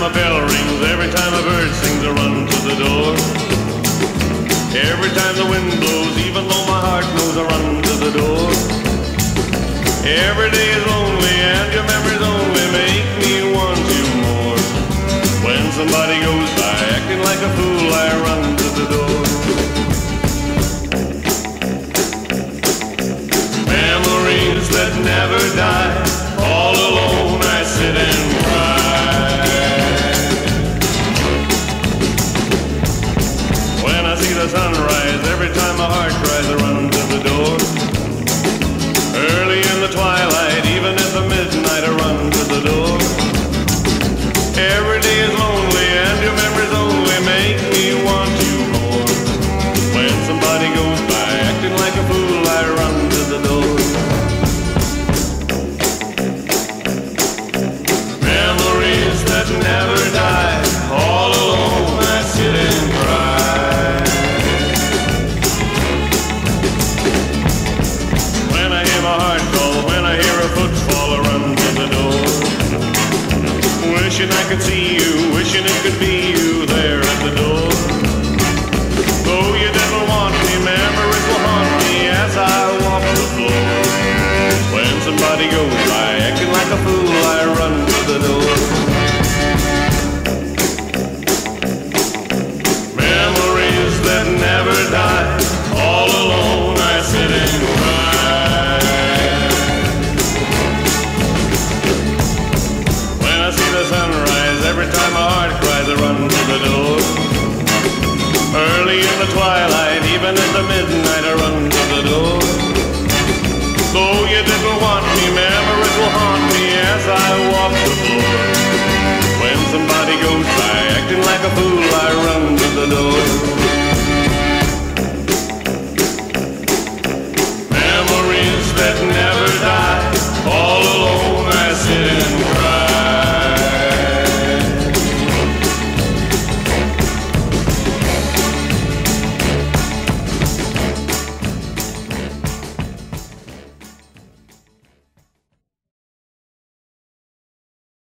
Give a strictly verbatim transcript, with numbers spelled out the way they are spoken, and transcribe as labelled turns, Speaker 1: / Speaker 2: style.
Speaker 1: time a bell rings, every time a bird sings, I run to the door. Every time the wind blows, even though my heart knows, I run to the door. Every day is lonely and your memories only make me want you more. When somebody goes by acting like a fool, I run to the door. Memories that never die, all alone I sit and cry. When I see the sunrise, every time my heart cries, I run to the door. Early in the twilight, even at the midnight, I run to the door. Every day is lonely and your memories only make me want you more. When somebody goes by acting like a fool, I run to the door. Memories that never die, all alone I sit and cry. When I hear my heart call, when I hear a footfall, I run to the door. Wishing I could see you, wishing it could be you there at the door. Though you didn't want me, memories will haunt me as I walk the floor. When somebody goes by acting like a fool, I run to the door. Memories that never die, all alone I sit and cry. When I see the sunrise, every time my heart cries, I run to the door. Early in the twilight, even at the midnight, I run to the door. Though you didn't want me, memories will haunt me as I walk the floor. When somebody goes by acting like a fool, I run to the door. Memories that never